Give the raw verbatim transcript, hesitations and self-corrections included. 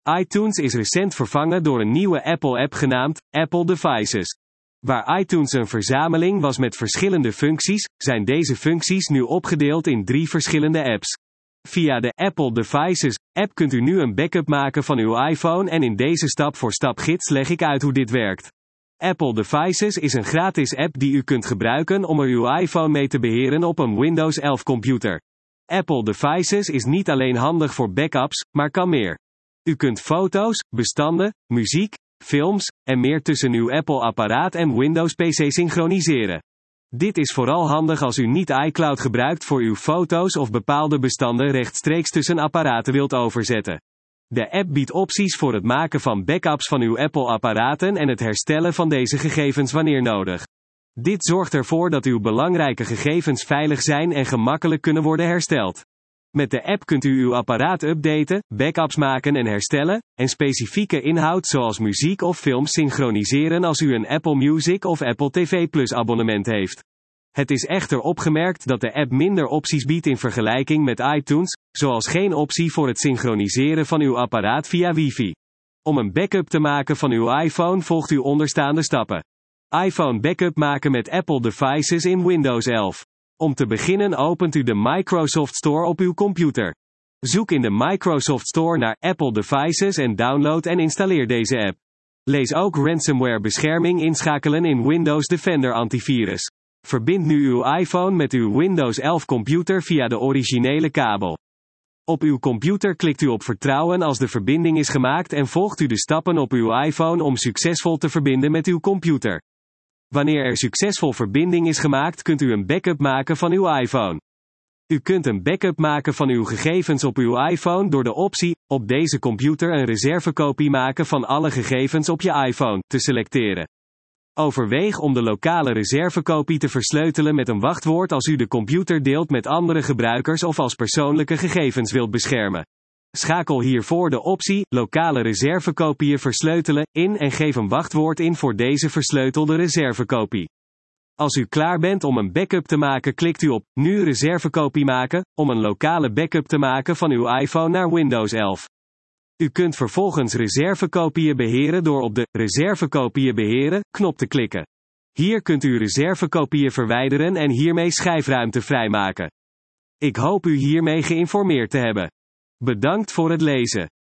iTunes is recent vervangen door een nieuwe Apple-app genaamd Apple Devices. Waar iTunes een verzameling was met verschillende functies, zijn deze functies nu opgedeeld in drie verschillende apps. Via de Apple Devices app kunt u nu een backup maken van uw iPhone en in deze stap-voor-stap gids leg ik uit hoe dit werkt. Apple Devices is een gratis app die u kunt gebruiken om er uw iPhone mee te beheren op een Windows elf computer. Apple Devices is niet alleen handig voor backups, maar kan meer. U kunt foto's, bestanden, muziek, films en meer tussen uw Apple-apparaat en Windows-P C synchroniseren. Dit is vooral handig als u niet iCloud gebruikt voor uw foto's of bepaalde bestanden rechtstreeks tussen apparaten wilt overzetten. De app biedt opties voor het maken van backups van uw Apple-apparaten en het herstellen van deze gegevens wanneer nodig. Dit zorgt ervoor dat uw belangrijke gegevens veilig zijn en gemakkelijk kunnen worden hersteld. Met de app kunt u uw apparaat updaten, backups maken en herstellen, en specifieke inhoud zoals muziek of films synchroniseren als u een Apple Music of Apple T V Plus abonnement heeft. Het is echter opgemerkt dat de app minder opties biedt in vergelijking met iTunes, zoals geen optie voor het synchroniseren van uw apparaat via wifi. Om een backup te maken van uw iPhone volgt u onderstaande stappen. iPhone backup maken met Apple Devices in Windows elf. Om te beginnen opent u de Microsoft Store op uw computer. Zoek in de Microsoft Store naar Apple Devices en download en installeer deze app. Lees ook ransomware bescherming inschakelen in Windows Defender antivirus. Verbind nu uw iPhone met uw Windows elf computer via de originele kabel. Op uw computer klikt u op vertrouwen als de verbinding is gemaakt en volgt u de stappen op uw iPhone om succesvol te verbinden met uw computer. Wanneer er succesvol verbinding is gemaakt, kunt u een backup maken van uw iPhone. U kunt een backup maken van uw gegevens op uw iPhone door de optie op deze computer een reservekopie maken van alle gegevens op je iPhone te selecteren. Overweeg om de lokale reservekopie te versleutelen met een wachtwoord als u de computer deelt met andere gebruikers of als persoonlijke gegevens wilt beschermen. Schakel hiervoor de optie lokale reservekopieën versleutelen in en geef een wachtwoord in voor deze versleutelde reservekopie. Als u klaar bent om een backup te maken, klikt u op nu reservekopie maken om een lokale backup te maken van uw iPhone naar Windows elf. U kunt vervolgens reservekopieën beheren door op de reservekopieën beheren knop te klikken. Hier kunt u reservekopieën verwijderen en hiermee schijfruimte vrijmaken. Ik hoop u hiermee geïnformeerd te hebben. Bedankt voor het lezen.